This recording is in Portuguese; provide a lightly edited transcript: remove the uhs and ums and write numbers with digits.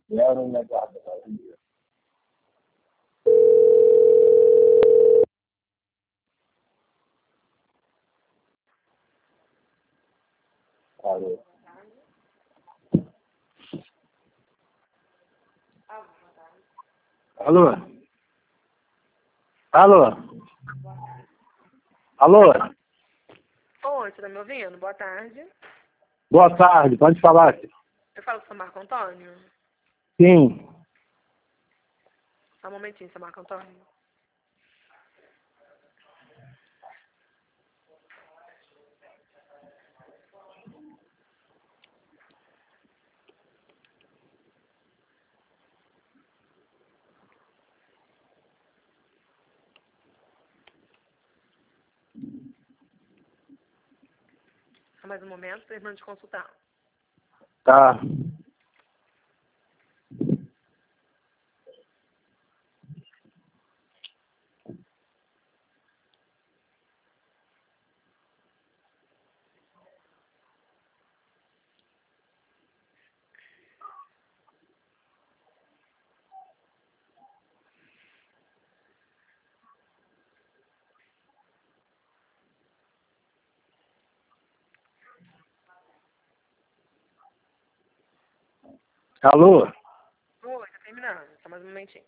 Era um negócio. Alô? Alô? Alô? Alô? Oi, você tá me ouvindo? Boa tarde. Boa tarde, pode falar. Eu falo com o seu Marco Antônio? Sim. Só um momentinho, seu Marco Antônio. Só mais um momento, terminando de consultar. Tá. Alô? Oi, tá terminando. Só mais um momentinho.